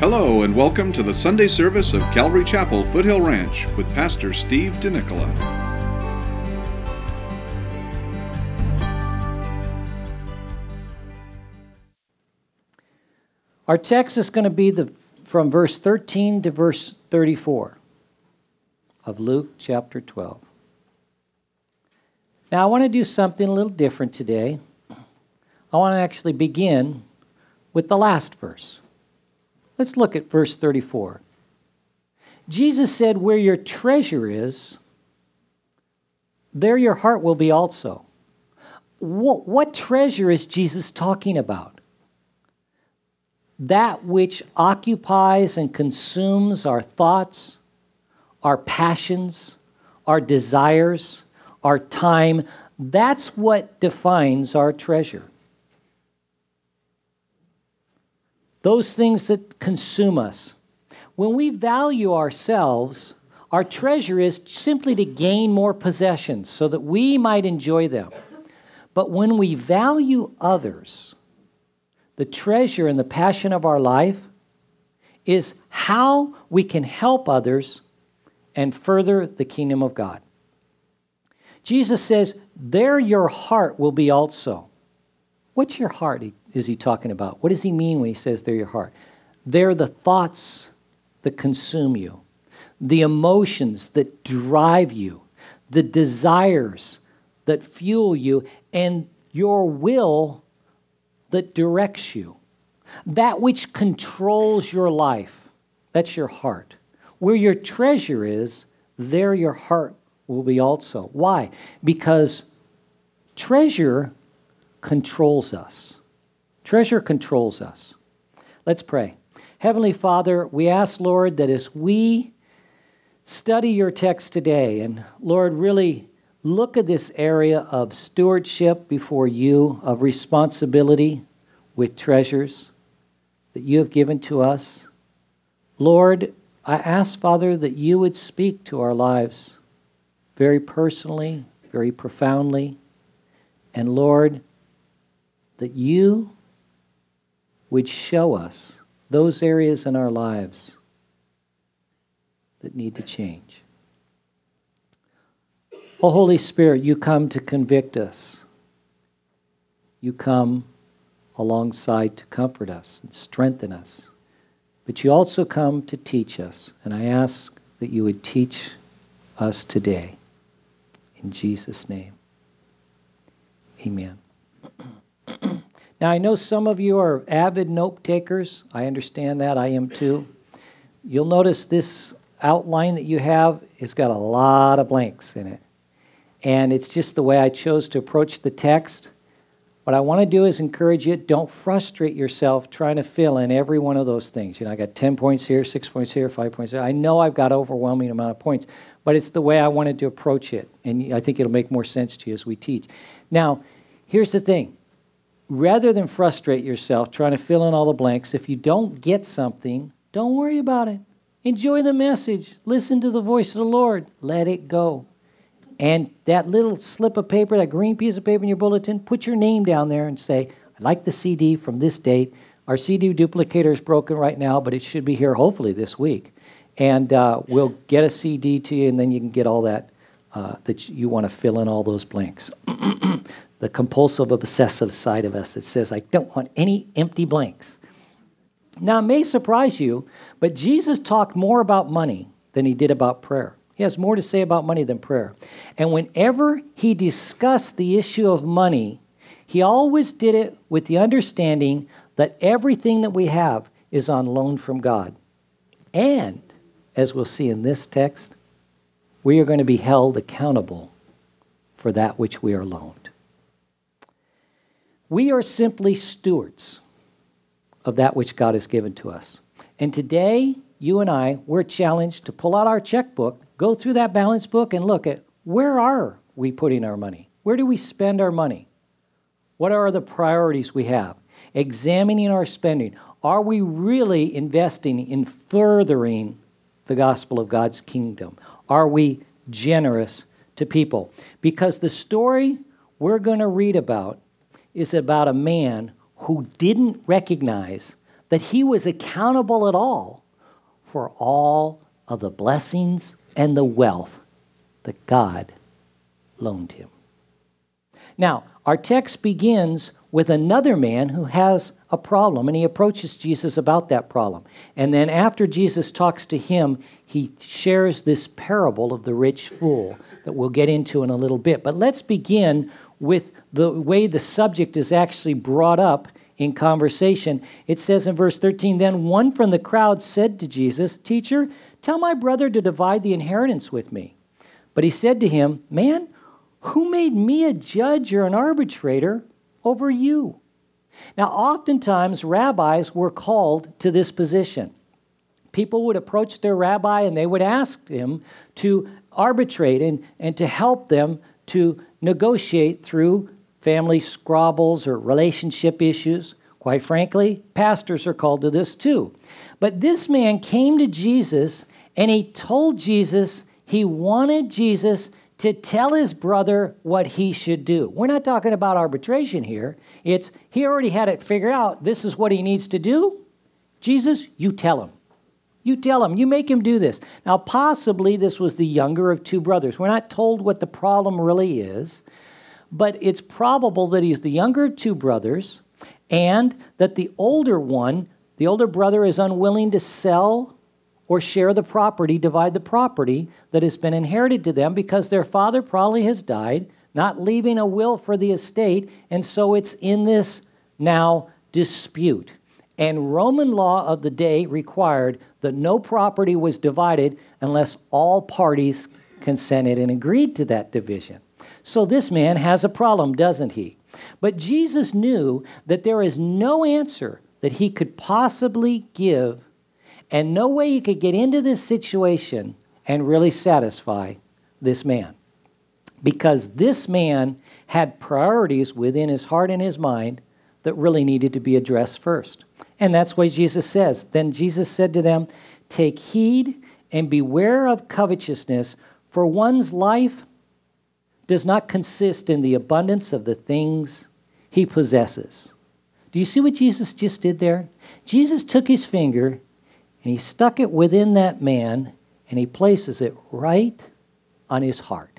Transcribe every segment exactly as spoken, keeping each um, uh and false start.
Hello and welcome to the Sunday service of Calvary Chapel, Foothill Ranch, with Pastor Steve DeNicola. Our text is going to be the, from verse thirteen to verse thirty-four of Luke chapter twelve. Now I want to do something a little different today. I want to actually begin with the last verse. Let's look at verse thirty-four. Jesus said, "Where your treasure is, there your heart will be also." What, what treasure is Jesus talking about? That which occupies and consumes our thoughts, our passions, our desires, our time. That's what defines our treasure. Those things that consume us. When we value ourselves, our treasure is simply to gain more possessions so that we might enjoy them. But when we value others, the treasure and the passion of our life is how we can help others and further the kingdom of God. Jesus says, "There your heart will be also." What's your heart is he talking about? What does he mean when he says they're your heart? They're the thoughts that consume you, the emotions that drive you, the desires that fuel you, and your will that directs you. That which controls your life, that's your heart. Where your treasure is, there your heart will be also. Why? Because treasure controls us. Treasure controls us. Let's pray. Heavenly Father, we ask, Lord, that as we study your text today, and Lord, really look at this area of stewardship before you, of responsibility with treasures that you have given to us, Lord, I ask, Father, that you would speak to our lives very personally, very profoundly, and Lord, that you would show us those areas in our lives that need to change. Oh, Holy Spirit, you come to convict us. You come alongside to comfort us and strengthen us. But you also come to teach us, and I ask that you would teach us today. In Jesus' name, amen. Now, I know some of you are avid note takers. I understand that. I am too. You'll notice this outline that you have has got a lot of blanks in it. And it's just the way I chose to approach the text. What I want to do is encourage you, don't frustrate yourself trying to fill in every one of those things. You know, I got ten points here, six points here, five points here. I know I've got an overwhelming amount of points, but it's the way I wanted to approach it. And I think it'll make more sense to you as we teach. Now, here's the thing. Rather than frustrate yourself trying to fill in all the blanks, if you don't get something, don't worry about it. Enjoy the message. Listen to the voice of the Lord. Let it go. And that little slip of paper, that green piece of paper in your bulletin, put your name down there and say, "I'd like the C D from this date." Our C D duplicator is broken right now, but it should be here hopefully this week. And uh, we'll get a C D to you, and then you can get all that uh, that you want to fill in all those blanks. The compulsive, obsessive side of us that says, I don't want any empty blanks. Now, it may surprise you, but Jesus talked more about money than he did about prayer. He has more to say about money than prayer. And whenever he discussed the issue of money, he always did it with the understanding that everything that we have is on loan from God. And, as we'll see in this text, we are going to be held accountable for that which we are loaned. We are simply stewards of that which God has given to us. And today, you and I, we're challenged to pull out our checkbook, go through that balance book, and look at where are we putting our money? Where do we spend our money? What are the priorities we have? Examining our spending. Are we really investing in furthering the gospel of God's kingdom? Are we generous to people? Because the story we're going to read about is about a man who didn't recognize that he was accountable at all for all of the blessings and the wealth that God loaned him. Now, our text begins with another man who has a problem, and he approaches Jesus about that problem. And then after Jesus talks to him, he shares this parable of the rich fool that we'll get into in a little bit. But let's begin with the way the subject is actually brought up in conversation. It says in verse thirteen, "Then one from the crowd said to Jesus, 'Teacher, tell my brother to divide the inheritance with me.' But he said to him, 'Man, who made me a judge or an arbitrator over you?'" Now, oftentimes, rabbis were called to this position. People would approach their rabbi and they would ask him to arbitrate and, and to help them to negotiate through family squabbles or relationship issues. Quite frankly, pastors are called to this too. But this man came to Jesus and he told Jesus he wanted Jesus to tell his brother what he should do. We're not talking about arbitration here. It's he already had it figured out. This is what he needs to do. Jesus, you tell him. You tell him. You make him do this. Now, possibly this was the younger of two brothers. We're not told what the problem really is, but it's probable that he's the younger of two brothers and that the older one, the older brother, is unwilling to sell or share the property, divide the property that has been inherited to them because their father probably has died, not leaving a will for the estate, and so it's in this now dispute. And Roman law of the day required that no property was divided unless all parties consented and agreed to that division. So this man has a problem, doesn't he? But Jesus knew that there is no answer that he could possibly give and no way he could get into this situation and really satisfy this man. Because this man had priorities within his heart and his mind that really needed to be addressed first. And that's why Jesus says, "Then Jesus said to them, 'Take heed and beware of covetousness, for one's life does not consist in the abundance of the things he possesses.'" Do you see what Jesus just did there? Jesus took his finger and he stuck it within that man, and he places it right on his heart.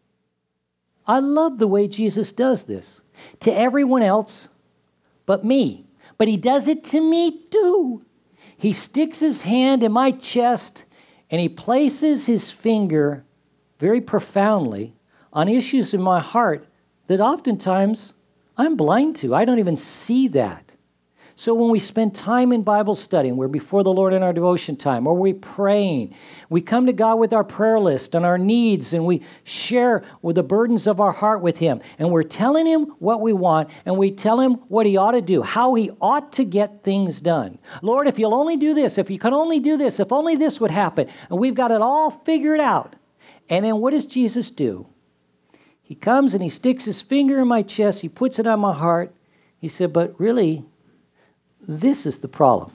I love the way Jesus does this to everyone else but me. But he does it to me too. He sticks his hand in my chest, and he places his finger very profoundly on issues in my heart that oftentimes I'm blind to. I don't even see that. So when we spend time in Bible study, and we're before the Lord in our devotion time, or we're praying, we come to God with our prayer list and our needs, and we share with the burdens of our heart with him. And we're telling him what we want, and we tell him what he ought to do, how he ought to get things done. Lord, if you'll only do this, if you could only do this, if only this would happen. And we've got it all figured out. And then what does Jesus do? He comes and he sticks his finger in my chest. He puts it on my heart. He said, but really, this is the problem.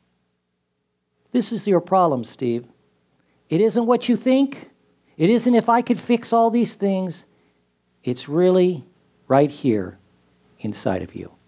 This is your problem, Steve. It isn't what you think. It isn't if I could fix all these things. It's really right here inside of you.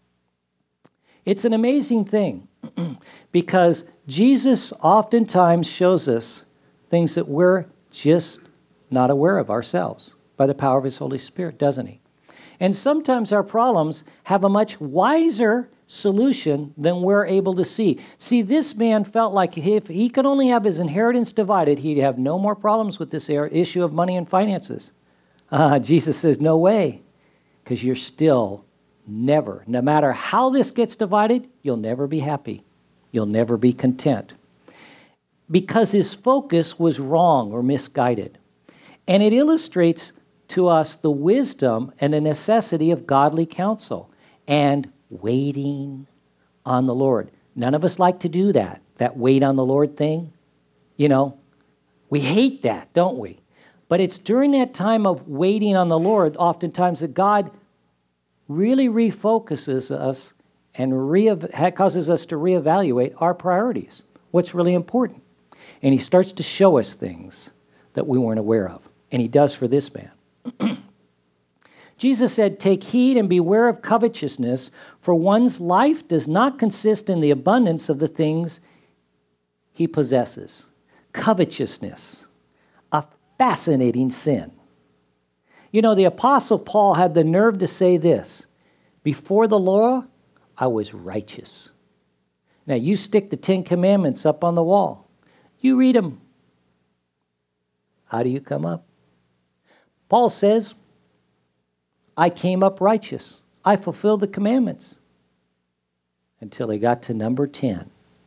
It's an amazing thing because Jesus oftentimes shows us things that we're just not aware of ourselves by the power of his Holy Spirit, doesn't he? And sometimes our problems have a much wiser solution than we're able to see. See, this man felt like if he could only have his inheritance divided, he'd have no more problems with this issue of money and finances. Uh, Jesus says, no way, because you're still never, no matter how this gets divided, you'll never be happy. You'll never be content. Because his focus was wrong or misguided. And it illustrates to us the wisdom and the necessity of godly counsel and waiting on the Lord. None of us like to do that, that wait on the Lord thing. You know, we hate that, don't we? But it's during that time of waiting on the Lord, oftentimes, that God really refocuses us and re- causes us to reevaluate our priorities, what's really important. And he starts to show us things that we weren't aware of. And he does for this man. Jesus said, "Take heed and beware of covetousness, for one's life does not consist in the abundance of the things he possesses." Covetousness, a fascinating sin. You know, the Apostle Paul had the nerve to say this: "Before the law, I was righteous." Now, you stick the Ten Commandments up on the wall. You read them. How do you come up? Paul says, "I came up righteous. I fulfilled the commandments." Until he got to number ten.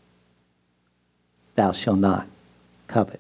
Thou shalt not covet.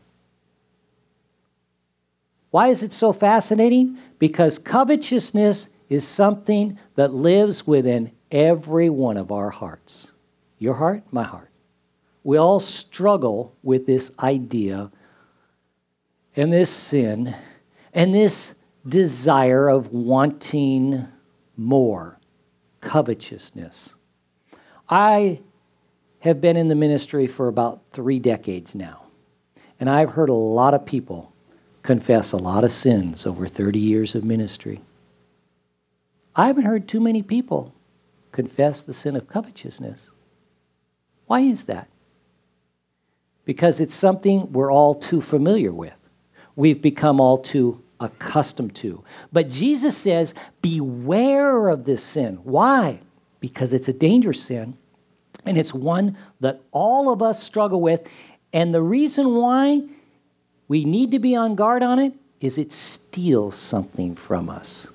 Why is it so fascinating? Because covetousness is something that lives within every one of our hearts. Your heart, my heart. We all struggle with this idea and this sin and this desire of wanting more, covetousness. I have been in the ministry for about three decades now, and I've heard a lot of people confess a lot of sins over thirty years of ministry. I haven't heard too many people confess the sin of covetousness. Why is that? Because it's something we're all too familiar with. We've become all too accustomed to. But Jesus says, beware of this sin. Why? Because it's a dangerous sin, and it's one that all of us struggle with. And the reason why we need to be on guard on it is it steals something from us.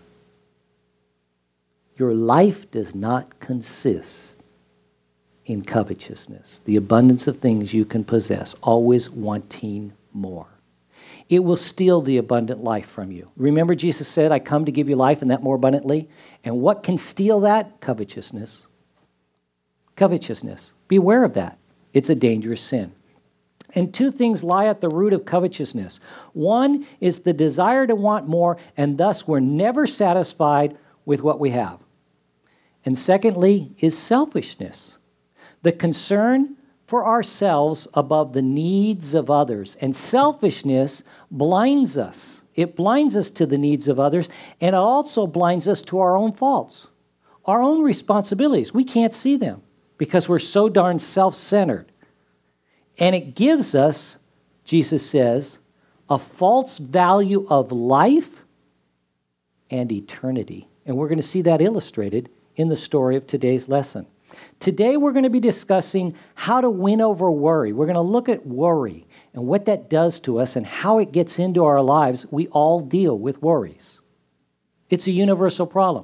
Your life does not consist in covetousness, the abundance of things you can possess, always wanting more. It will steal the abundant life from you. Remember, Jesus said, "I come to give you life and that more abundantly." And what can steal that? Covetousness. Covetousness. Beware of that. It's a dangerous sin. And two things lie at the root of covetousness. One is the desire to want more, and thus we're never satisfied with what we have. And secondly is selfishness, the concern for ourselves above the needs of others. And selfishness blinds us. It blinds us to the needs of others, and it also blinds us to our own faults, our own responsibilities. We can't see them because we're so darn self-centered. And it gives us, Jesus says, a false value of life and eternity. And we're going to see that illustrated in the story of today's lesson. Today we're going to be discussing how to win over worry. We're going to look at worry and what that does to us and how it gets into our lives. We all deal with worries. It's a universal problem.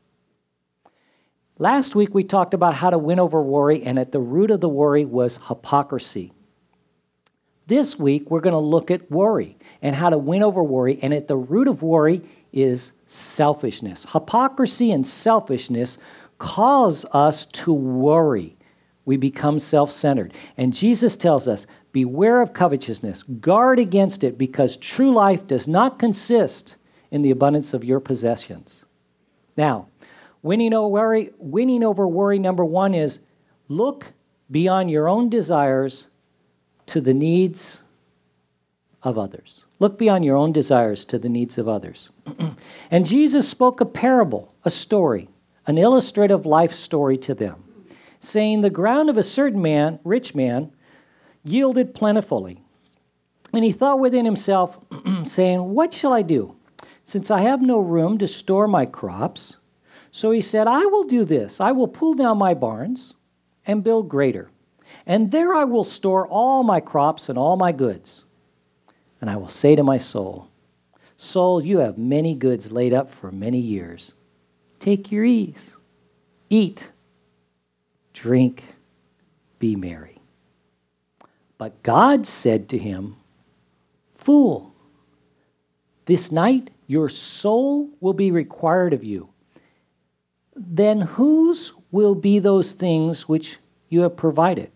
Last week we talked about how to win over worry, and at the root of the worry was hypocrisy. This week we're going to look at worry and how to win over worry, and at the root of worry is selfishness. Hypocrisy and selfishness cause us to worry. We become self-centered. And Jesus tells us, beware of covetousness. Guard against it, because true life does not consist in the abundance of your possessions. Now, winning over worry, winning over worry number one is look beyond your own desires to the needs of others. Look beyond your own desires to the needs of others. And Jesus spoke a parable, a story, an illustrative life story to them, saying, the ground of a certain man, rich man, yielded plentifully. And he thought within himself, saying, what shall I do, since I have no room to store my crops? So he said, I will do this. I will pull down my barns and build greater. And there I will store all my crops and all my goods. And I will say to my soul, soul, you have many goods laid up for many years. Take your ease. Eat, drink, be merry. But God said to him, fool, this night your soul will be required of you. Then whose will be those things which you have provided?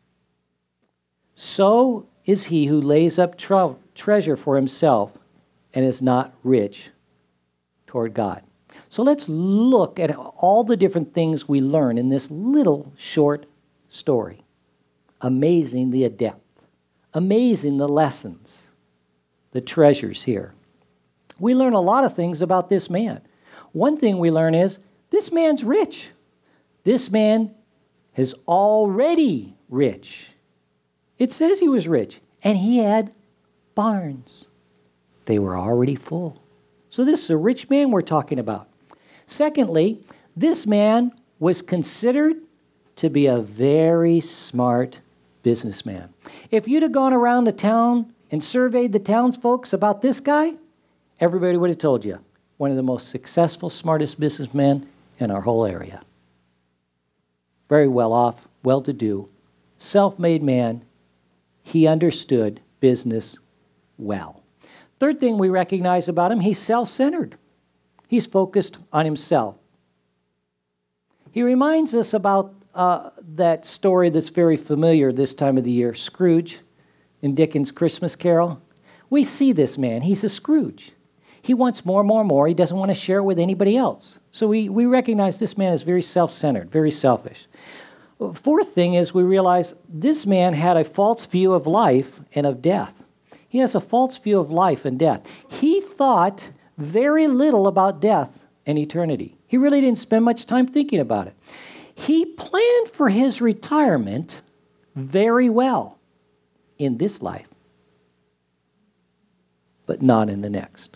So is he who lays up tre- treasure for himself and is not rich toward God. So let's look at all the different things we learn in this little short story. Amazing the depth. Amazing the lessons. The treasures here. We learn a lot of things about this man. One thing we learn is this man's rich. This man is already rich. It says he was rich, and he had barns. They were already full. So this is a rich man we're talking about. Secondly, this man was considered to be a very smart businessman. If you'd have gone around the town and surveyed the townsfolk about this guy, everybody would have told you, one of the most successful, smartest businessmen in our whole area. Very well off, well-to-do, self-made man. He understood business well. Third thing we recognize about him, he's self-centered. He's focused on himself. He reminds us about uh, that story that's very familiar this time of the year, Scrooge in Dickens' Christmas Carol. We see this man. He's a Scrooge. He wants more, more, more. He doesn't want to share it with anybody else. So we, we recognize this man is very self-centered, very selfish. Fourth thing is we realize this man had a false view of life and of death. He has a false view of life and death. He thought very little about death and eternity. He really didn't spend much time thinking about it. He planned for his retirement very well in this life, but not in the next.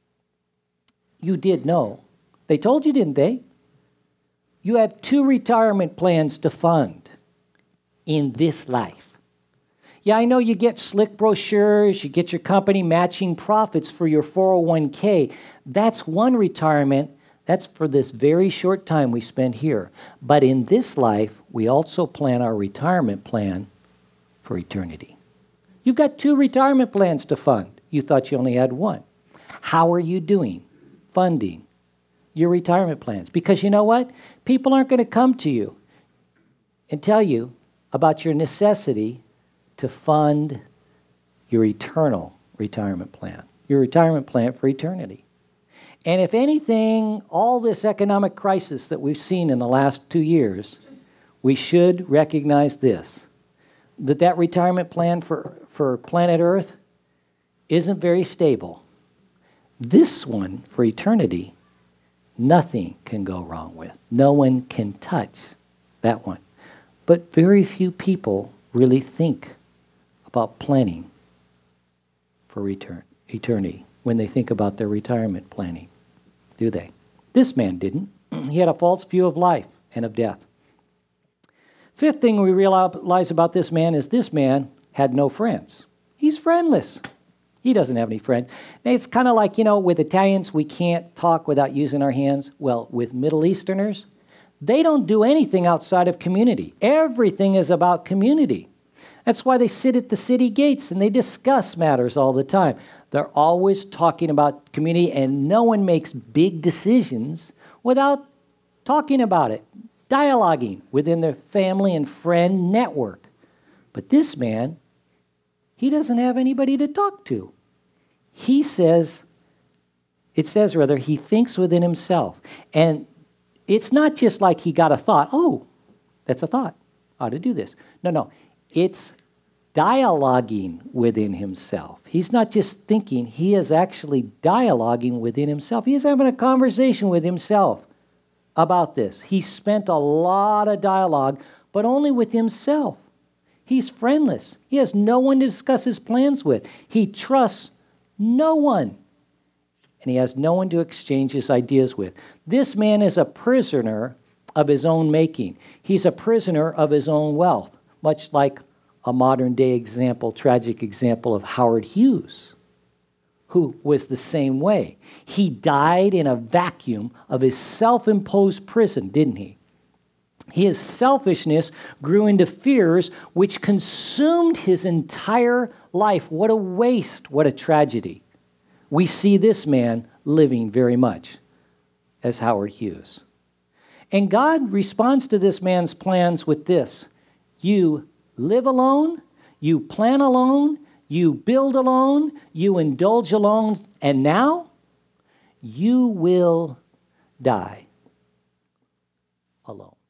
You did know. They told you, didn't they? You have two retirement plans to fund in this life. Yeah, I know you get slick brochures, you get your company matching profits for your four oh one k. That's one retirement. That's for this very short time we spend here. But in this life, we also plan our retirement plan for eternity. You've got two retirement plans to fund. You thought you only had one. How are you doing funding your retirement plans? Because you know what? People aren't going to come to you and tell you about your necessity to fund your eternal retirement plan, your retirement plan for eternity. And if anything, all this economic crisis that we've seen in the last two years, we should recognize this, that that retirement plan for, for planet Earth isn't very stable. This one for eternity, nothing can go wrong with. No one can touch that one. But very few people really think about planning for return, eternity when they think about their retirement planning, do they? This man didn't. He had a false view of life and of death. Fifth thing we realize about this man is this man had no friends. He's friendless. He doesn't have any friends. It's kind of like, you know, with Italians, we can't talk without using our hands. Well, with Middle Easterners, they don't do anything outside of community. Everything is about community. That's why they sit at the city gates and they discuss matters all the time. They're always talking about community, and no one makes big decisions without talking about it, dialoguing within their family and friend network. But this man, he doesn't have anybody to talk to. He says, it says rather, he thinks within himself. And it's not just like he got a thought, oh, that's a thought, I ought to do this. No, no, it's dialoguing within himself. He's not just thinking, he is actually dialoguing within himself. He's having a conversation with himself about this. He spent a lot of dialogue, but only with himself. He's friendless. He has no one to discuss his plans with. He trusts no one. And he has no one to exchange his ideas with. This man is a prisoner of his own making. He's a prisoner of his own wealth, much like a modern day example, tragic example of Howard Hughes, who was the same way. He died in a vacuum of his self-imposed prison, didn't he? His selfishness grew into fears which consumed his entire life. What a waste, what a tragedy. We see this man living very much as Howard Hughes. And God responds to this man's plans with this: you live alone, you plan alone, you build alone, you indulge alone, and now you will die alone.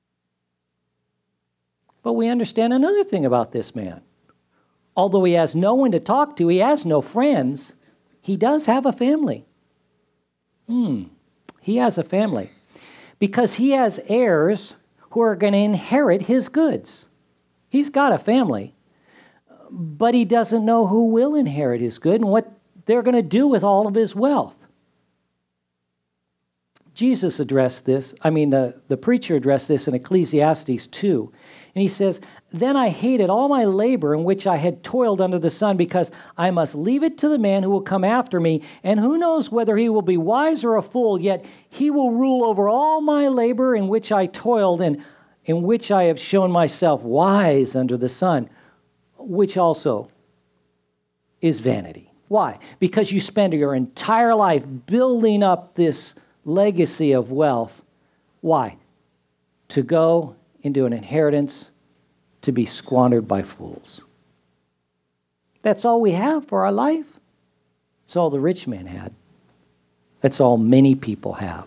But we understand another thing about this man. Although he has no one to talk to, he has no friends, he does have a family. Hmm. He has a family because he has heirs who are going to inherit his goods. He's got a family, but he doesn't know who will inherit his good and what they're going to do with all of his wealth. Jesus addressed this, I mean, the, the preacher addressed this in Ecclesiastes two. And he says, "Then I hated all my labor in which I had toiled under the sun, because I must leave it to the man who will come after me. And who knows whether he will be wise or a fool, yet he will rule over all my labor in which I toiled, and in which I have shown myself wise under the sun, which also is vanity." Why? Because you spend your entire life building up this legacy of wealth. Why? To go into an inheritance to be squandered by fools. That's all we have for our life. That's all the rich man had. That's all many people have.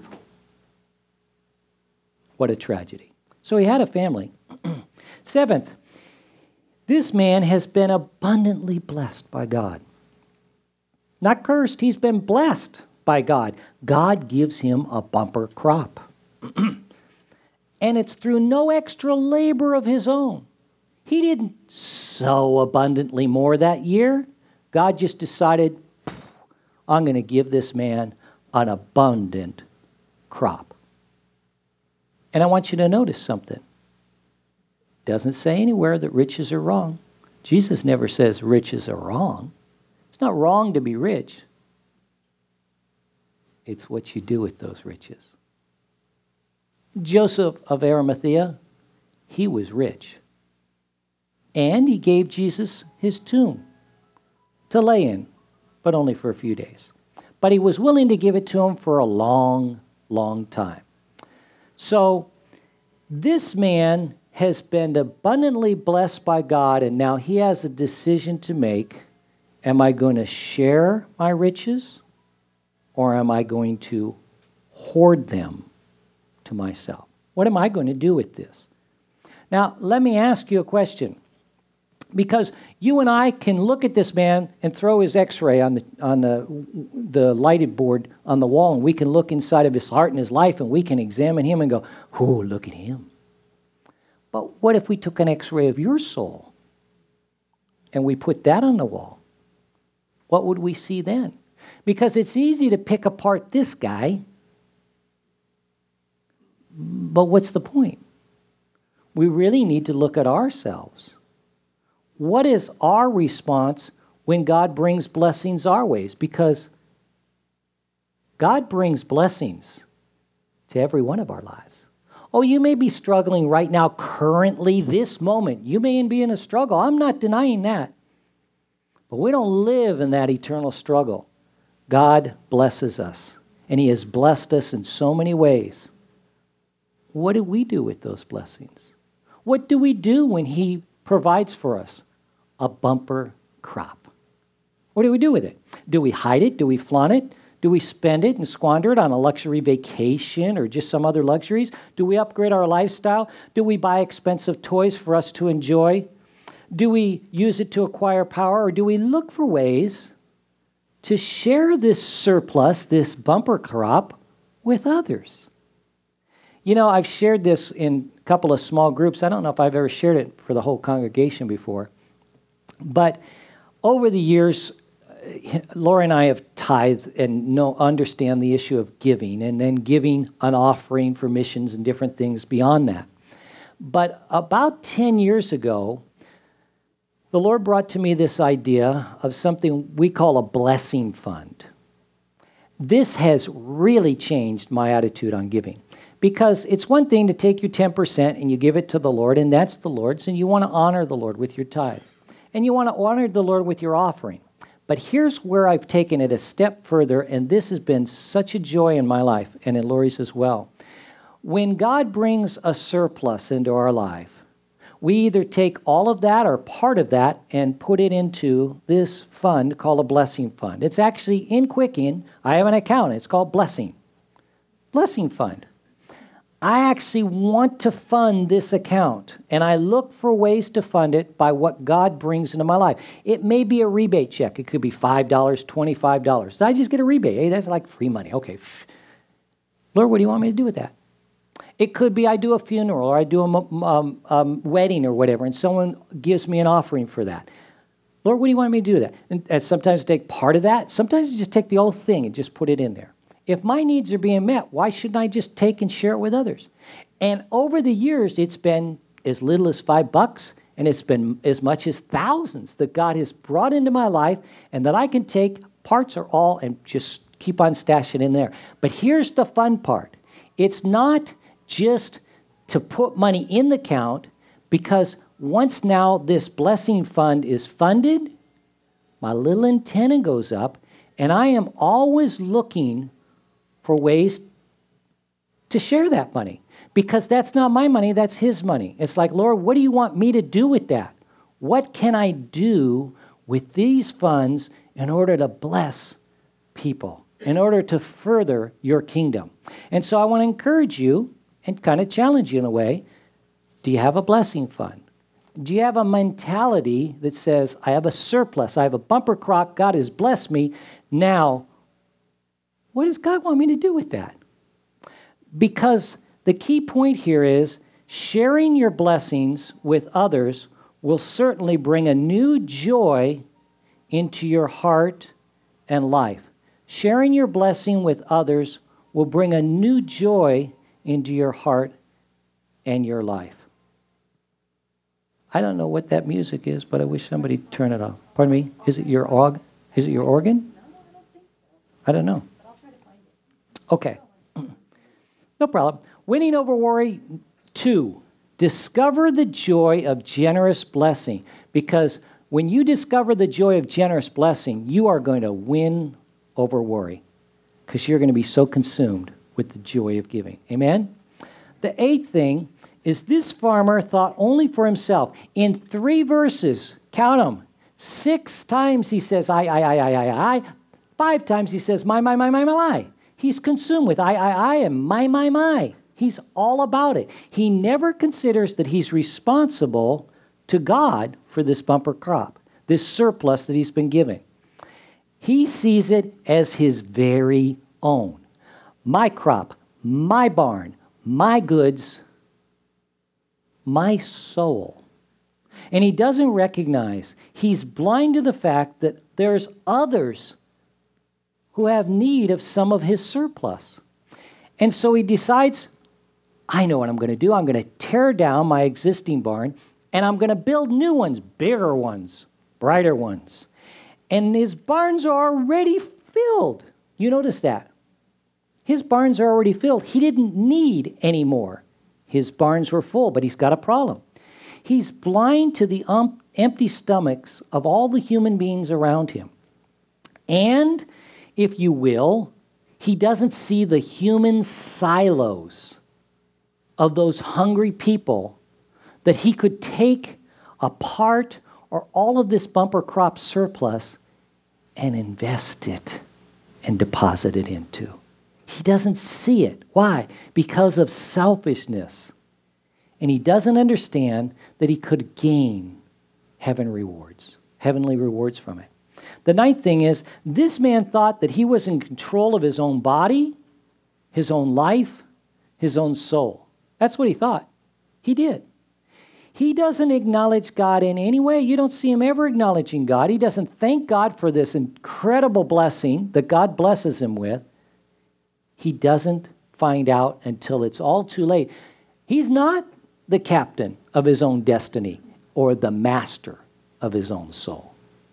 What a tragedy. So he had a family. Seventh, this man has been abundantly blessed by God. Not cursed, he's been blessed by God. God gives him a bumper crop. And it's through no extra labor of his own. He didn't sow abundantly more that year. God just decided, I'm going to give this man an abundant crop. And I want you to notice something. It doesn't say anywhere that riches are wrong. Jesus never says riches are wrong. It's not wrong to be rich. It's what you do with those riches. Joseph of Arimathea, he was rich. And he gave Jesus his tomb to lay in, but only for a few days. But he was willing to give it to him for a long, long time. So this man has been abundantly blessed by God, and now he has a decision to make. Am I going to share my riches, or am I going to hoard them to myself? What am I going to do with this? Now, let me ask you a question. Because you and I can look at this man and throw his x-ray on the on the, the lighted board on the wall, and we can look inside of his heart and his life, and we can examine him and go, oh, look at him. But what if we took an x-ray of your soul and we put that on the wall? What would we see then? Because it's easy to pick apart this guy, but what's the point? We really need to look at ourselves. What is our response when God brings blessings our ways? Because God brings blessings to every one of our lives. Oh, you may be struggling right now, currently, this moment. You may be in a struggle. I'm not denying that. But we don't live in that eternal struggle. God blesses us, and he has blessed us in so many ways. What do we do with those blessings? What do we do when he provides for us? A bumper crop. What do we do with it? Do we hide it? Do we flaunt it? Do we spend it and squander it on a luxury vacation or just some other luxuries? Do we upgrade our lifestyle? Do we buy expensive toys for us to enjoy? Do we use it to acquire power, or do we look for ways to share this surplus, this bumper crop, with others? You know, I've shared this in a couple of small groups. I don't know if I've ever shared it for the whole congregation before. But over the years, Laura and I have tithed and know, understand the issue of giving, and then giving an offering for missions and different things beyond that. But about ten years ago, the Lord brought to me this idea of something we call a blessing fund. This has really changed my attitude on giving. Because it's one thing to take your ten percent and you give it to the Lord, and that's the Lord's, and you want to honor the Lord with your tithe. And you want to honor the Lord with your offering. But here's where I've taken it a step further, and this has been such a joy in my life, and in Lori's as well. When God brings a surplus into our life, we either take all of that or part of that and put it into this fund called a blessing fund. It's actually in Quicken. I have an account. It's called Blessing. Blessing Fund. I actually want to fund this account, and I look for ways to fund it by what God brings into my life. It may be a rebate check. It could be five dollars, twenty-five dollars. Did I just get a rebate? Hey, that's like free money. Okay. Lord, what do you want me to do with that? It could be I do a funeral or I do a um, um, wedding or whatever, and someone gives me an offering for that. Lord, what do you want me to do with that? And, and sometimes take part of that. Sometimes you just take the whole thing and just put it in there. If my needs are being met, why shouldn't I just take and share it with others? And over the years, it's been as little as five bucks, and it's been as much as thousands that God has brought into my life and that I can take parts or all and just keep on stashing in there. But here's the fun part. It's not just to put money in the account, because once now this blessing fund is funded, my little antenna goes up, and I am always looking for ways to share that money, because that's not my money, that's his money. It's like, Lord, what do you want me to do with that? What can I do with these funds in order to bless people, in order to further your kingdom? And so I want to encourage you and kind of challenge you in a way. Do you have a blessing fund? Do you have a mentality that says, I have a surplus, I have a bumper crop, God has blessed me. Now, what does God want me to do with that? Because the key point here is sharing your blessings with others will certainly bring a new joy into your heart and life. Sharing your blessing with others will bring a new joy into your heart and your life. I don't know what that music is, but I wish somebody would turn it off. Pardon me? Is it your org? Is it your organ? I don't know. Okay. No problem. Winning over worry. Two, discover the joy of generous blessing. Because when you discover the joy of generous blessing, you are going to win over worry. Because you're going to be so consumed with the joy of giving. Amen? The eighth thing is this farmer thought only for himself. In three verses, count them, six times he says, I, I, I, I, I, I. Five times he says, my, my, my, my, my, my. He's consumed with I, I, I, and my, my, my. He's all about it. He never considers that he's responsible to God for this bumper crop, this surplus that he's been given. He sees it as his very own. My crop, my barn, my goods, my soul. And he doesn't recognize, he's blind to the fact that there's others who have need of some of his surplus. And so he decides, I know what I'm going to do. I'm going to tear down my existing barn, and I'm going to build new ones, bigger ones, brighter ones. And his barns are already filled. You notice that? His barns are already filled. He didn't need any more. His barns were full, but he's got a problem. He's blind to the um, empty stomachs of all the human beings around him. And, if you will, he doesn't see the human silos of those hungry people that he could take a part or all of this bumper crop surplus and invest it and deposit it into. He doesn't see it. Why? Because of selfishness. And he doesn't understand that he could gain heaven rewards, heavenly rewards from it. The ninth thing is, this man thought that he was in control of his own body, his own life, his own soul. That's what he thought. He did. He doesn't acknowledge God in any way. You don't see him ever acknowledging God. He doesn't thank God for this incredible blessing that God blesses him with. He doesn't find out until it's all too late. He's not the captain of his own destiny or the master of his own soul.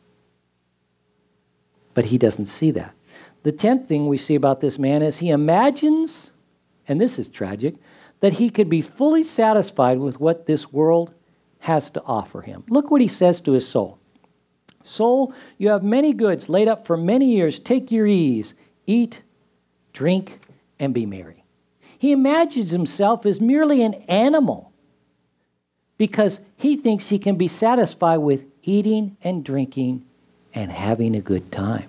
But he doesn't see that. The tenth thing we see about this man is he imagines, and this is tragic, that he could be fully satisfied with what this world has to offer him. Look what he says to his soul. Soul, you have many goods laid up for many years. Take your ease. Eat, drink, and be merry. He imagines himself as merely an animal because he thinks he can be satisfied with eating and drinking and having a good time.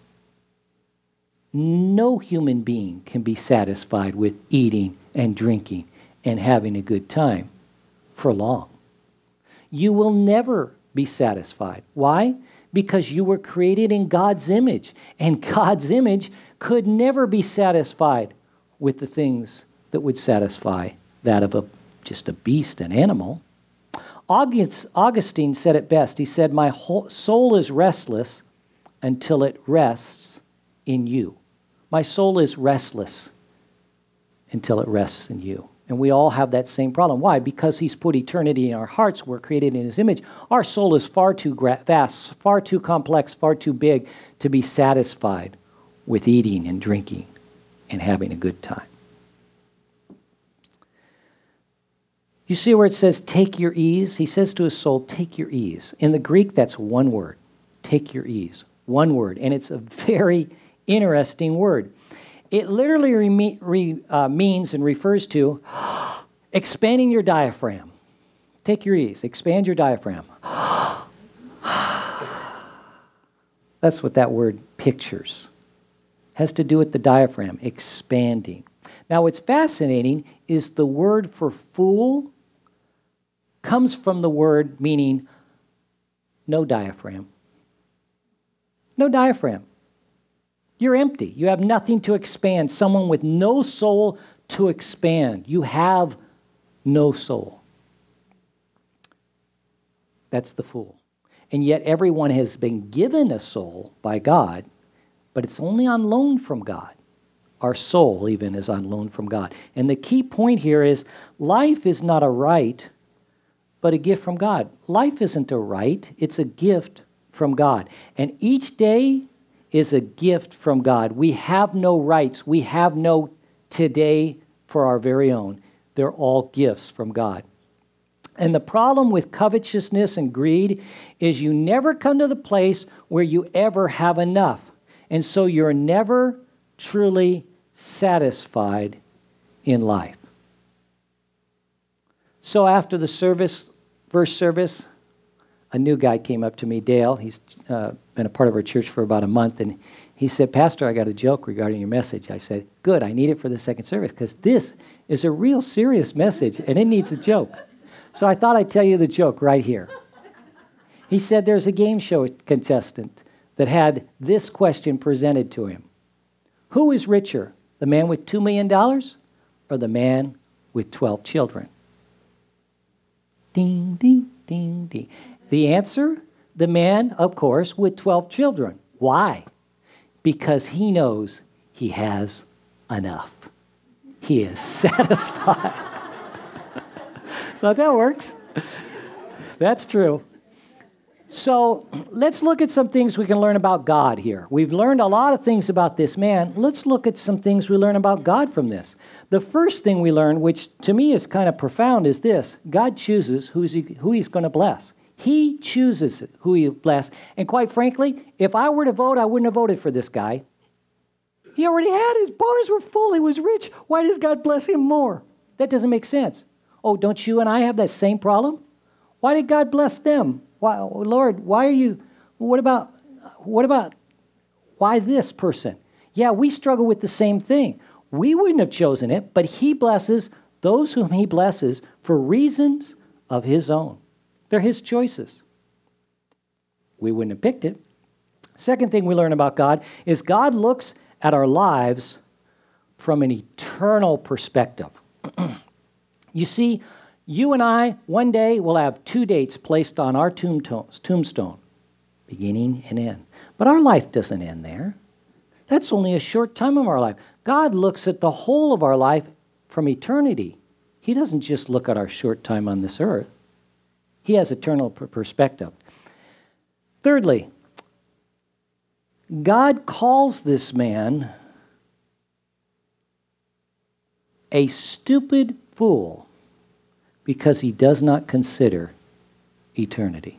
No human being can be satisfied with eating and drinking and having a good time for long. You will never be satisfied. Why? Because you were created in God's image, and God's image could never be satisfied with the things that would satisfy that of a just a beast, an animal. August, Augustine said it best. He said, my whole soul is restless until it rests in you. My soul is restless until it rests in you. And we all have that same problem. Why? Because he's put eternity in our hearts. We're created in his image. Our soul is far too vast, far too complex, far too big to be satisfied with eating and drinking and having a good time. You see where it says, take your ease? He says to his soul, take your ease. In the Greek, that's one word, take your ease. One word. And it's a very interesting word. It literally re- re, uh, means and refers to expanding your diaphragm. Take your ease. Expand your diaphragm. That's what that word pictures. Has to do with the diaphragm, expanding. Now, what's fascinating is the word for fool comes from the word meaning no diaphragm. No diaphragm. You're empty. You have nothing to expand. Someone with no soul to expand. You have no soul. That's the fool. And yet everyone has been given a soul by God, but it's only on loan from God. Our soul even is on loan from God. And the key point here is life is not a right, but a gift from God. Life isn't a right, it's a gift from God. And each day is a gift from God. We have no rights. We have no today for our very own. They're all gifts from God. And the problem with covetousness and greed is you never come to the place where you ever have enough. And so you're never truly satisfied in life. So after the service, first service, a new guy came up to me, Dale. He's uh, been a part of our church for about a month, and he said, Pastor, I got a joke regarding your message. I said, good, I need it for the second service, because this is a real serious message, and it needs a joke. So I thought I'd tell you the joke right here. He said there's a game show contestant that had this question presented to him. Who is richer, the man with two million dollars or the man with twelve children? Ding, ding, ding, ding. The answer, the man, of course, with twelve children. Why? Because he knows he has enough. He is satisfied. So that works. That's true. So let's look at some things we can learn about God here. We've learned a lot of things about this man. Let's look at some things we learn about God from this. The first thing we learn, which to me is kind of profound, is this. God chooses who's he, who he's going to bless. He chooses who he bless. And quite frankly, if I were to vote, I wouldn't have voted for this guy. He already had, his bars were full, he was rich. Why does God bless him more? That doesn't make sense. Oh, don't you and I have that same problem? Why did God bless them? Why, Lord, why are you, what about, what about, why this person? Yeah, we struggle with the same thing. We wouldn't have chosen it, but he blesses those whom he blesses for reasons of his own. They're his choices. We wouldn't have picked it. Second thing we learn about God is God looks at our lives from an eternal perspective. You see, you and I, one day, will have two dates placed on our tombstone, beginning and end. But our life doesn't end there. That's only a short time of our life. God looks at the whole of our life from eternity. He doesn't just look at our short time on this earth. He has eternal perspective. Thirdly, God calls this man a stupid fool because he does not consider eternity.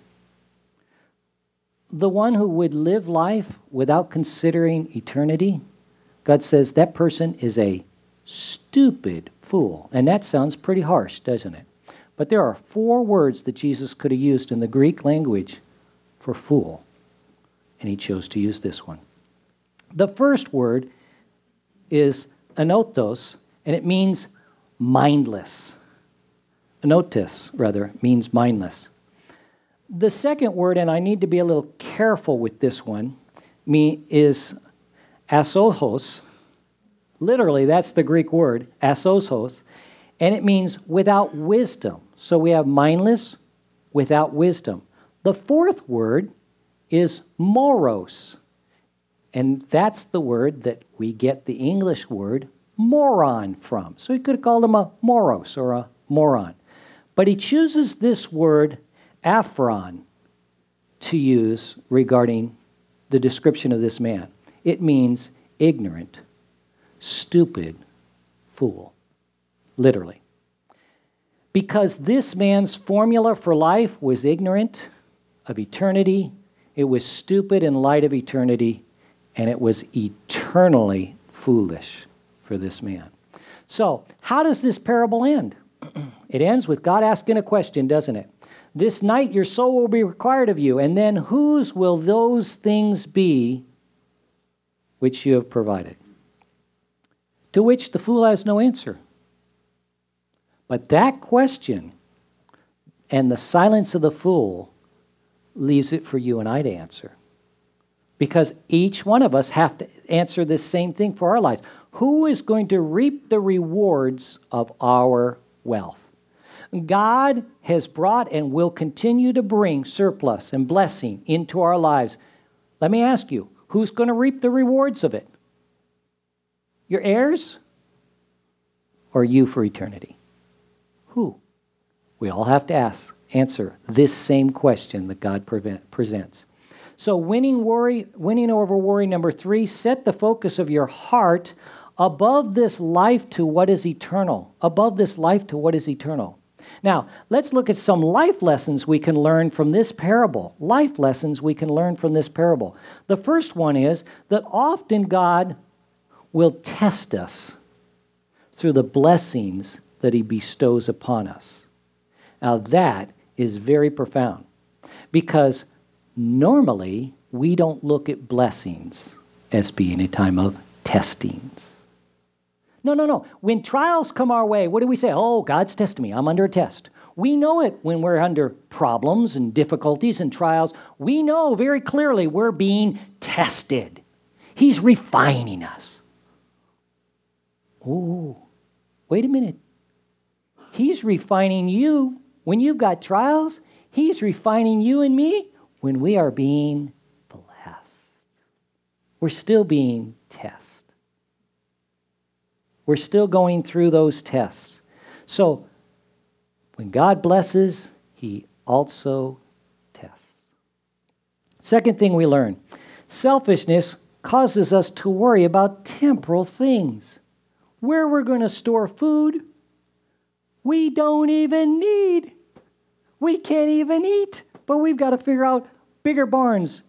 The one who would live life without considering eternity, God says that person is a stupid fool. And that sounds pretty harsh, doesn't it? But there are four words that Jesus could have used in the Greek language for fool, and he chose to use this one. The first word is anotos, and it means mindless. Anotis, rather, means mindless. The second word, and I need to be a little careful with this one, me is asohos, Literally, that's the Greek word, asosos, and it means without wisdom. So we have mindless, without wisdom. The fourth word is moros, and that's the word that we get the English word moron from. So he could have called him a moros or a moron. But he chooses this word aphron to use regarding the description of this man. It means ignorant, stupid, fool, literally. Because this man's formula for life was ignorant of eternity, it was stupid in light of eternity, and it was eternally foolish for this man. So, how does this parable end? It ends with God asking a question, doesn't it? This night your soul will be required of you, and then whose will those things be which you have provided? To which the fool has no answer. But that question and the silence of the fool leaves it for you and I to answer. Because each one of us have to answer this same thing for our lives. Who is going to reap the rewards of our wealth? God has brought and will continue to bring surplus and blessing into our lives. Let me ask you, who's going to reap the rewards of it? Your heirs or you for eternity? Who? We all have to ask, answer this same question that God prevent, presents. So winning worry, winning over worry, number three, set the focus of your heart above this life to what is eternal. Above this life to what is eternal. Now, let's look at some life lessons we can learn from this parable. Life lessons we can learn from this parable. The first one is that often God will test us through the blessings that he bestows upon us. Now, that is very profound because normally we don't look at blessings as being a time of testings. No, no, no. When trials come our way, what do we say? Oh, God's testing me. I'm under a test. We know it when we're under problems and difficulties and trials. We know very clearly we're being tested. He's refining us. Oh, wait a minute. He's refining you when you've got trials. He's refining you and me when we are being blessed. We're still being tested. We're still going through those tests. So, when God blesses, he also tests. Second thing we learn, selfishness causes us to worry about temporal things. Where we're going to store food, we don't even need. We can't even eat, but we've got to figure out bigger barns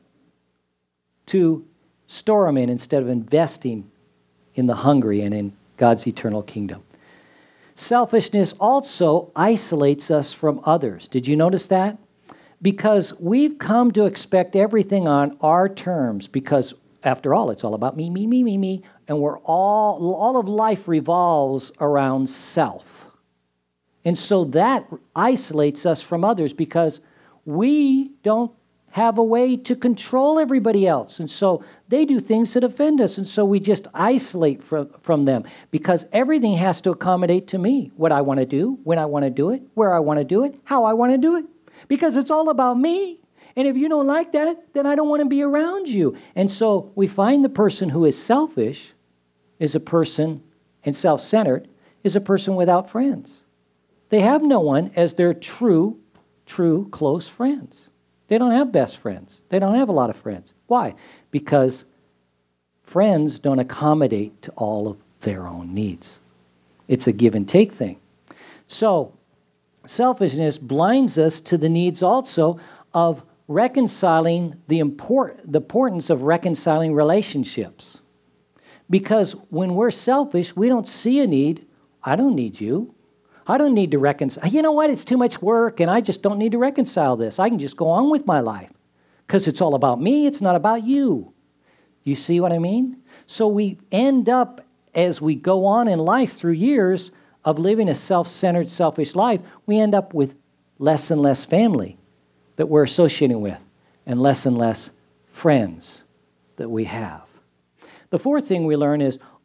to store them in instead of investing in the hungry and in God's eternal kingdom. Selfishness also isolates us from others. Did you notice that? Because we've come to expect everything on our terms because, after all, it's all about me, me, me, me, me, and we're all, all of life revolves around self. And so that isolates us from others because we don't have a way to control everybody else. And so they do things that offend us. And so we just isolate from, from them because everything has to accommodate to me. What I want to do, when I want to do it, where I want to do it, how I want to do it. Because it's all about me. And if you don't like that, then I don't want to be around you. And so we find the person who is selfish is a person, and self-centered, is a person without friends. They have no one as their true, true close friends. They don't have best friends. They don't have a lot of friends. Why? Because friends don't accommodate to all of their own needs. It's a give and take thing. So, selfishness blinds us to the needs also of reconciling the, import, the importance of reconciling relationships. Because when we're selfish, we don't see a need. I don't need you. I don't need to reconcile. You know what? It's too much work, and I just don't need to reconcile this. I can just go on with my life because it's all about me. It's not about you. You see what I mean? So we end up, as we go on in life through years of living a self-centered, selfish life, we end up with less and less family that we're associating with and less and less friends that we have. The fourth thing we learn is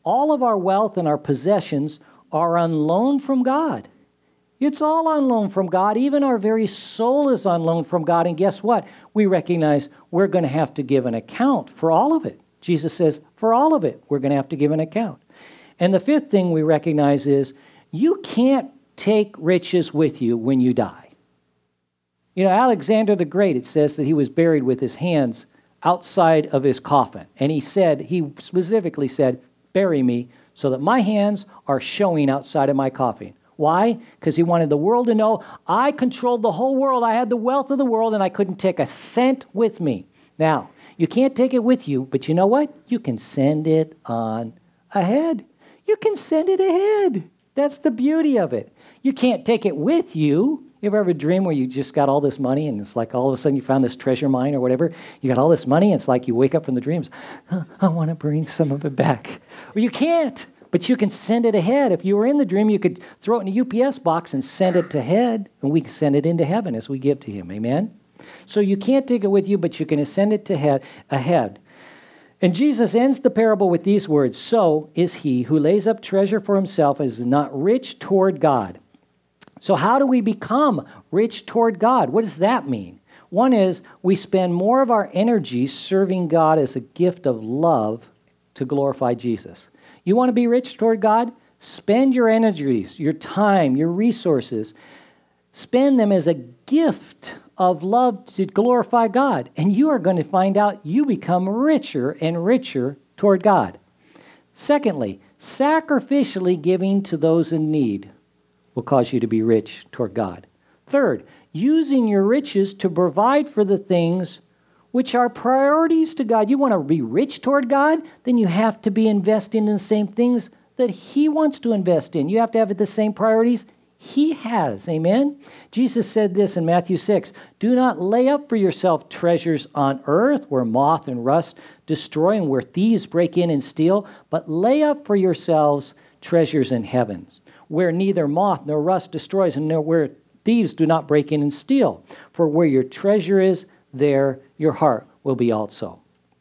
All of our wealth and our possessions are on loan from God. It's all on loan from God. Even our very soul is on loan from God. And guess what? We recognize we're going to have to give an account for all of it. Jesus says, for all of it, we're going to have to give an account. And the fifth thing we recognize is you can't take riches with you when you die. You know, Alexander the Great, it says that he was buried with his hands outside of his coffin. And he said, he specifically said, bury me so that my hands are showing outside of my coffin. Why? Because he wanted the world to know I controlled the whole world. I had the wealth of the world and I couldn't take a cent with me. Now, you can't take it with you, but you know what? You can send it on ahead. You can send it ahead. That's the beauty of it. You can't take it with you. You ever have a dream where you just got all this money and it's like all of a sudden you found this treasure mine or whatever? You got all this money and it's like you wake up from the dreams. Oh, I want to bring some of it back. Well, you can't, but you can send it ahead. If you were in the dream, you could throw it in a U P S box and send it to head, and we can send it into heaven as we give to him. Amen? So you can't take it with you, but you can send it to head ahead. And Jesus ends the parable with these words, so is he who lays up treasure for himself and is not rich toward God. So how do we become rich toward God? What does that mean? One is we spend more of our energy serving God as a gift of love to glorify Jesus. You want to be rich toward God? Spend your energies, your time, your resources. Spend them as a gift of love to glorify God. And you are going to find out you become richer and richer toward God. Secondly, sacrificially giving to those in need will cause you to be rich toward God. Third, using your riches to provide for the things which are priorities to God. You want to be rich toward God? Then you have to be investing in the same things that he wants to invest in. You have to have the same priorities he has. Amen? Jesus said this in Matthew six, do not lay up for yourself treasures on earth where moth and rust destroy and where thieves break in and steal, but lay up for yourselves treasures in heavens, where neither moth nor rust destroys and where thieves do not break in and steal. For where your treasure is, there your heart will be also.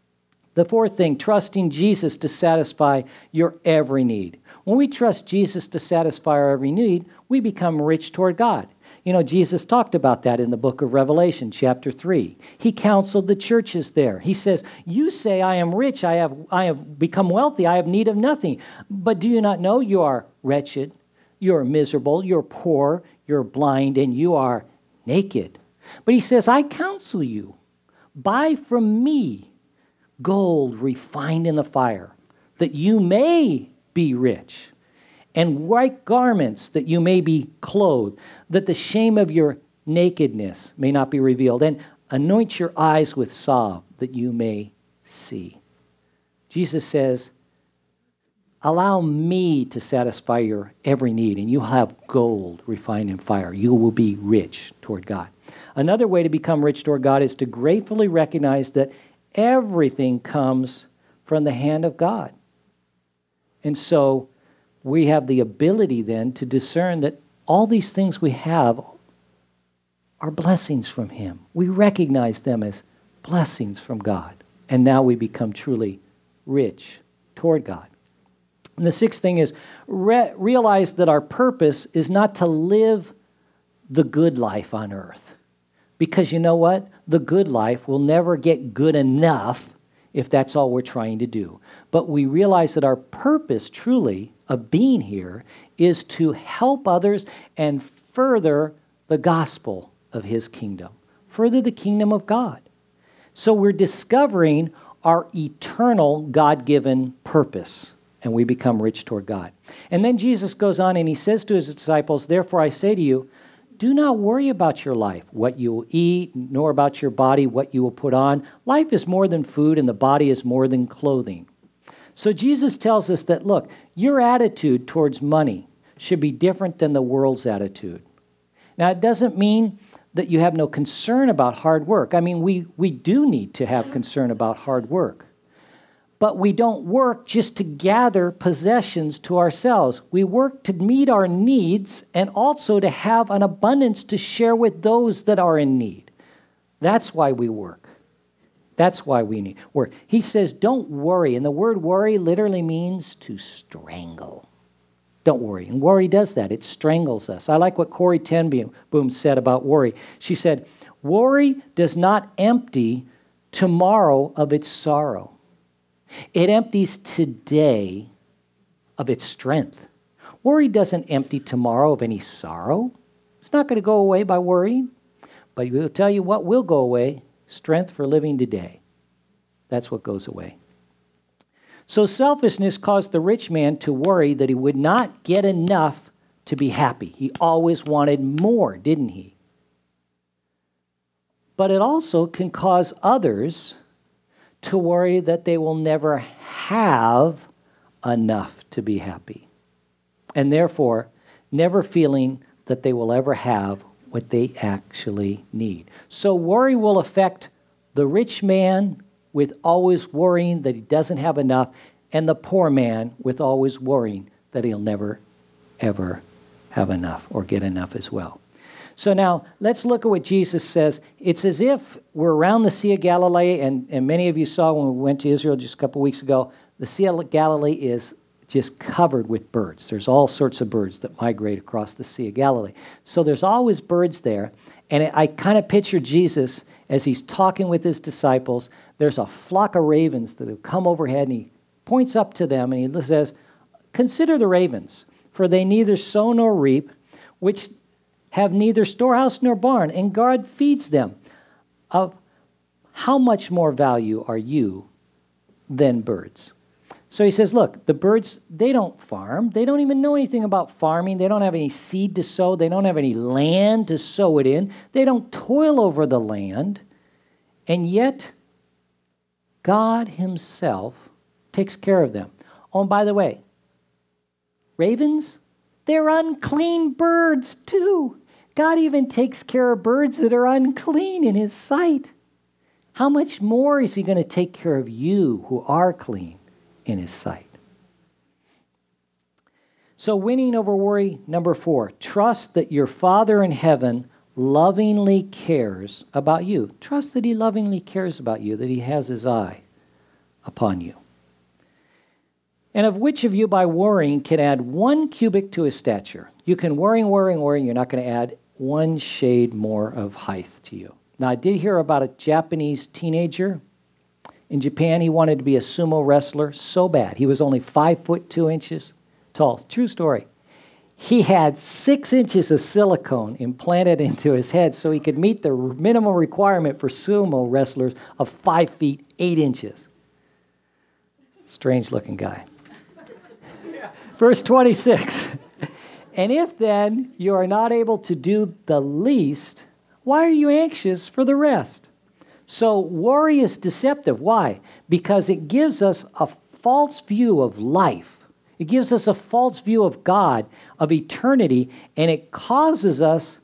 The fourth thing, trusting Jesus to satisfy your every need. When we trust Jesus to satisfy our every need, we become rich toward God. You know, Jesus talked about that in the book of Revelation, chapter three. He counseled the churches there. He says, you say, I am rich, I have, I have become wealthy, I have need of nothing. But do you not know you are wretched, you're miserable, you're poor, you're blind, and you are naked? But he says, I counsel you, buy from me gold refined in the fire, that you may be rich, and white garments that you may be clothed, that the shame of your nakedness may not be revealed, and anoint your eyes with salve that you may see. Jesus says, allow me to satisfy your every need, and you'll have gold refined in fire. You will be rich toward God. Another way to become rich toward God is to gratefully recognize that everything comes from the hand of God. And so we have the ability then to discern that all these things we have are blessings from him. We recognize them as blessings from God. And now we become truly rich toward God. And the sixth thing is re- realize that our purpose is not to live the good life on earth. Because you know what? The good life will never get good enough if that's all we're trying to do. But we realize that our purpose truly of being here is to help others and further the gospel of his kingdom, further the kingdom of God. So we're discovering our eternal God-given purpose, and we become rich toward God. And then Jesus goes on and he says to his disciples, therefore I say to you, do not worry about your life, what you will eat, nor about your body, what you will put on. Life is more than food, and the body is more than clothing. So Jesus tells us that, look, your attitude towards money should be different than the world's attitude. Now, it doesn't mean that you have no concern about hard work. I mean, we, we do need to have concern about hard work. But we don't work just to gather possessions to ourselves. We work to meet our needs and also to have an abundance to share with those that are in need. That's why we work. That's why we need worry. He says, don't worry. And the word worry literally means to strangle. Don't worry. And worry does that. It strangles us. I like what Corrie ten Boom said about worry. She said, worry does not empty tomorrow of its sorrow. It empties today of its strength. Worry doesn't empty tomorrow of any sorrow. It's not going to go away by worrying. But we'll tell you what will go away, strength for living today. That's what goes away. So selfishness caused the rich man to worry that he would not get enough to be happy. He always wanted more, didn't he? But it also can cause others to worry that they will never have enough to be happy. And therefore, never feeling that they will ever have what they actually need. So worry will affect the rich man with always worrying that he doesn't have enough, and the poor man with always worrying that he'll never, ever have enough or get enough as well. So now, let's look at what Jesus says. It's as if we're around the Sea of Galilee, and, and many of you saw when we went to Israel just a couple weeks ago, the Sea of Galilee is just covered with birds. There's all sorts of birds that migrate across the Sea of Galilee. So there's always birds there. And I kind of picture Jesus as he's talking with his disciples. There's a flock of ravens that have come overhead, and he points up to them and he says, consider the ravens, for they neither sow nor reap, which have neither storehouse nor barn, and God feeds them. Of how much more value are you than birds? So he says, look, the birds, they don't farm. They don't even know anything about farming. They don't have any seed to sow. They don't have any land to sow it in. They don't toil over the land. And yet, God himself takes care of them. Oh, and by the way, ravens, they're unclean birds too. God even takes care of birds that are unclean in his sight. How much more is he going to take care of you who are clean in his sight? So winning over worry, number four, trust that your Father in heaven lovingly cares about you. Trust that he lovingly cares about you, that he has his eye upon you. And of which of you by worrying can add one cubit to his stature? You can worry, worry, worry, you're not going to add one shade more of height to you. Now, I did hear about a Japanese teenager in Japan. He wanted to be a sumo wrestler so bad. He was only five foot two inches tall. True story. He had six inches of silicone implanted into his head so he could meet the minimum requirement for sumo wrestlers of five feet eight inches. Strange looking guy. Verse twenty-six. And if then you are not able to do the least, why are you anxious for the rest? So worry is deceptive. Why? Because it gives us a false view of life. It gives us a false view of God, of eternity, and it causes us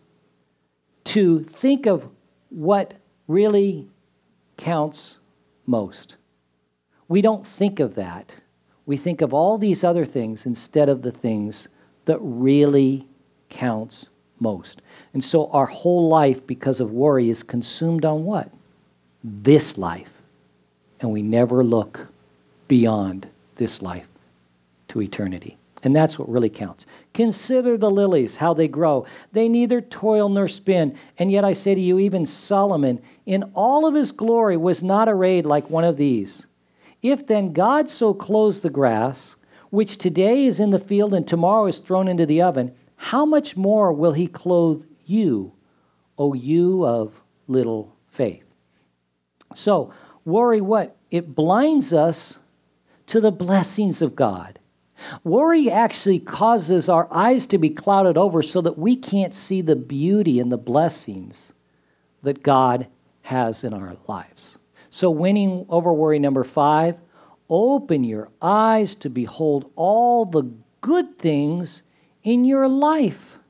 to think of what really counts most. We don't think of that. We think of all these other things instead of the things that really counts most. And so our whole life, because of worry, is consumed on what? This life. And we never look beyond this life to eternity. And that's what really counts. Consider the lilies, how they grow. They neither toil nor spin. And yet I say to you, even Solomon, in all of his glory, was not arrayed like one of these. If then God so clothes the grass, which today is in the field and tomorrow is thrown into the oven, how much more will he clothe you, O you of little faith? So, worry what? It blinds us to the blessings of God. Worry actually causes our eyes to be clouded over so that we can't see the beauty and the blessings that God has in our lives. So winning over worry, number five, open your eyes to behold all the good things in your life.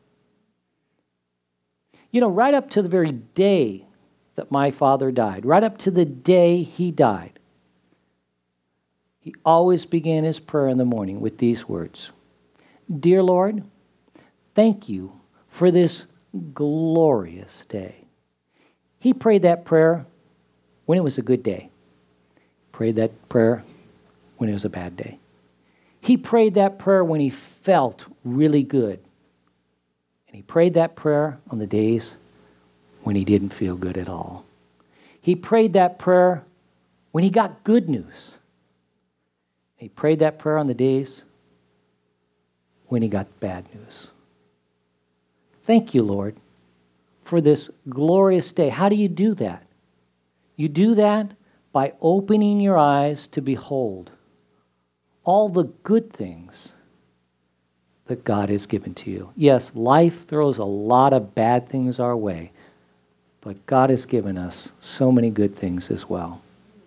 You know, right up to the very day that my father died, right up to the day he died, he always began his prayer in the morning with these words: Dear Lord, thank you for this glorious day. He prayed that prayer when it was a good day. Prayed that prayer when it was a bad day. He prayed that prayer when he felt really good. And he prayed that prayer on the days when he didn't feel good at all. He prayed that prayer when he got good news. He prayed that prayer on the days when he got bad news. Thank you, Lord, for this glorious day. How do you do that? You do that by opening your eyes to behold all the good things that God has given to you. Yes, life throws a lot of bad things our way, but God has given us so many good things as well.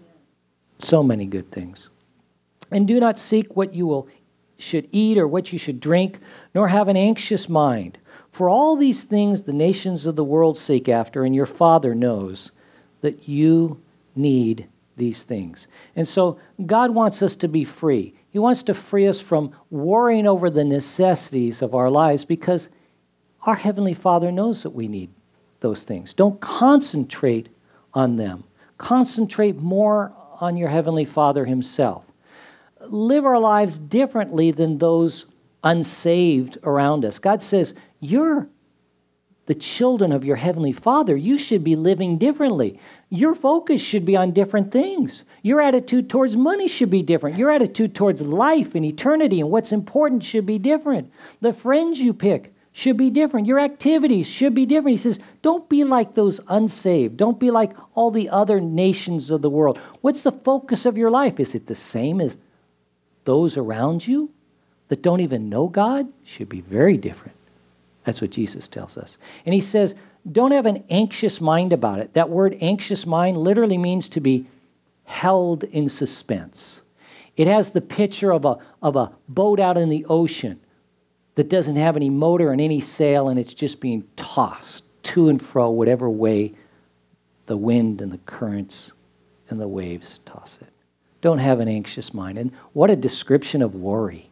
So many good things. And do not seek what you will should eat or what you should drink, nor have an anxious mind. For all these things the nations of the world seek after, and your Father knows that you need these things. And so God wants us to be free. He wants to free us from worrying over the necessities of our lives because our Heavenly Father knows that we need those things. Don't concentrate on them. Concentrate more on your Heavenly Father Himself. Live our lives differently than those unsaved around us. God says, you're the children of your Heavenly Father. You should be living differently. Your focus should be on different things. Your attitude towards money should be different. Your attitude towards life and eternity and what's important should be different. The friends you pick should be different. Your activities should be different. He says, don't be like those unsaved. Don't be like all the other nations of the world. What's the focus of your life? Is it the same as those around you that don't even know God? Should be very different. That's what Jesus tells us. And he says, don't have an anxious mind about it. That word anxious mind literally means to be held in suspense. It has the picture of a, of a boat out in the ocean that doesn't have any motor and any sail, and it's just being tossed to and fro whatever way the wind and the currents and the waves toss it. Don't have an anxious mind. And what a description of worry.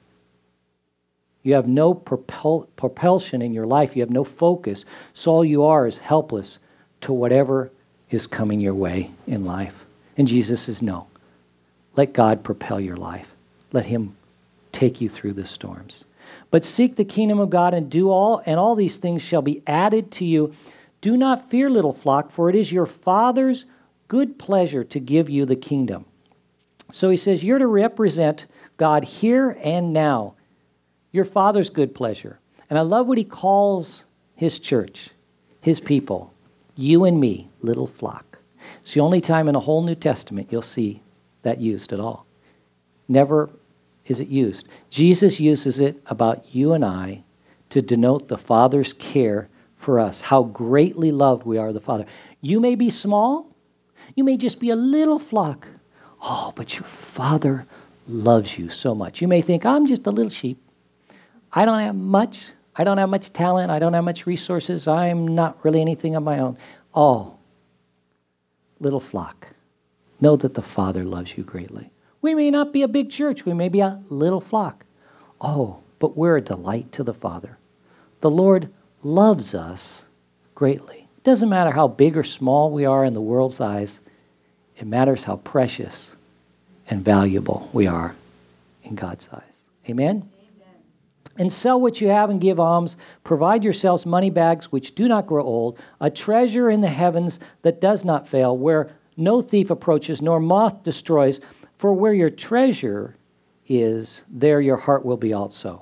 You have no propel- propulsion in your life. You have no focus. So all you are is helpless to whatever is coming your way in life. And Jesus says, no. Let God propel your life. Let Him take you through the storms. But seek the kingdom of God and do all, and all these things shall be added to you. Do not fear, little flock, for it is your Father's good pleasure to give you the kingdom. So he says, you're to represent God here and now. Your Father's good pleasure. And I love what he calls his church, his people, you and me, little flock. It's the only time in the whole New Testament you'll see that used at all. Never is it used. Jesus uses it about you and I to denote the Father's care for us, how greatly loved we are of the Father. You may be small. You may just be a little flock. Oh, but your Father loves you so much. You may think, I'm just a little sheep. I don't have much. I don't have much talent. I don't have much resources. I'm not really anything of my own. Oh, little flock, know that the Father loves you greatly. We may not be a big church. We may be a little flock. Oh, but we're a delight to the Father. The Lord loves us greatly. It doesn't matter how big or small we are in the world's eyes. It matters how precious and valuable we are in God's eyes. Amen? And sell what you have and give alms. Provide yourselves money bags which do not grow old, a treasure in the heavens that does not fail, where no thief approaches nor moth destroys. For where your treasure is, there your heart will be also.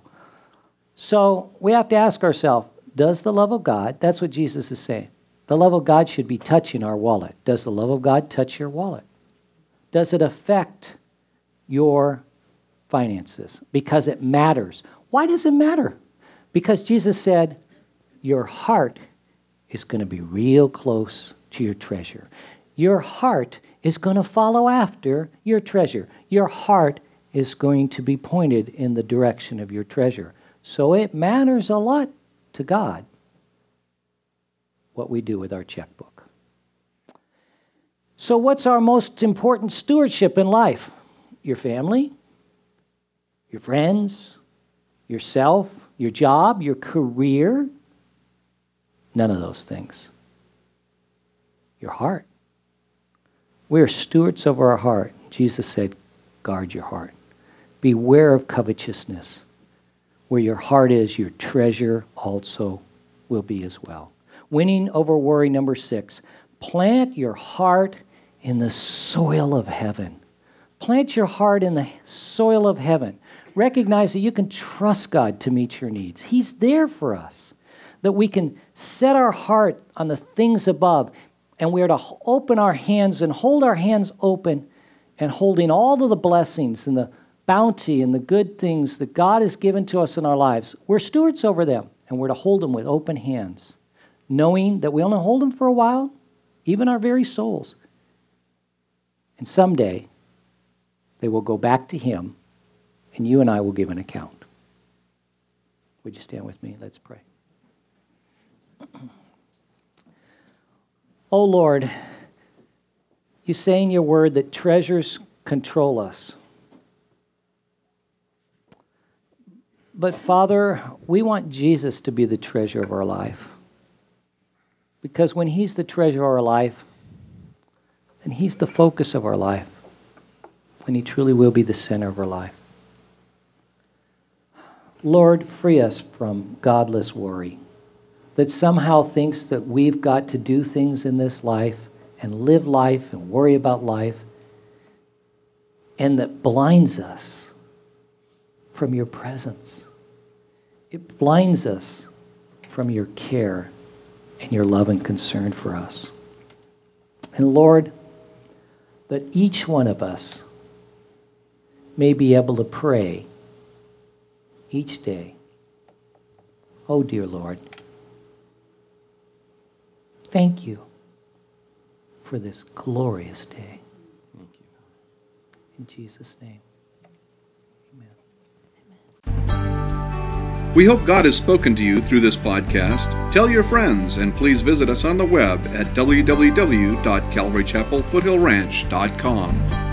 So we have to ask ourselves, does the love of God, that's what Jesus is saying, the love of God should be touching our wallet. Does the love of God touch your wallet? Does it affect your finances? Because it matters. Why does it matter? Because Jesus said, your heart is going to be real close to your treasure. Your heart is going to follow after your treasure. Your heart is going to be pointed in the direction of your treasure. So it matters a lot to God what we do with our checkbook. So what's our most important stewardship in life? Your family, your friends, yourself, your job, your career? None of those things. Your heart. We are stewards over our heart. Jesus said, guard your heart. Beware of covetousness. Where your heart is, your treasure also will be as well. Winning over worry, number six. Plant your heart in the soil of heaven. Plant your heart in the soil of heaven. Recognize that you can trust God to meet your needs. He's there for us. That we can set our heart on the things above, and we are to open our hands and hold our hands open and holding all of the blessings and the bounty and the good things that God has given to us in our lives. We're stewards over them, and we're to hold them with open hands, knowing that we only hold them for a while, even our very souls. And someday, they will go back to Him, and you and I will give an account. Would you stand with me? Let's pray. Oh Lord, you say in your word that treasures control us. But Father, we want Jesus to be the treasure of our life. Because when He's the treasure of our life, then He's the focus of our life. And He truly will be the center of our life. Lord, free us from godless worry that somehow thinks that we've got to do things in this life and live life and worry about life, and that blinds us from your presence. It blinds us from your care and your love and concern for us. And Lord, that each one of us may be able to pray each day, oh dear Lord, thank you for this glorious day. Thank you. In Jesus' name, We hope God has spoken to you through this podcast. Tell your friends, and please visit us on the web at w w w dot calvary chapel foothill ranch dot com.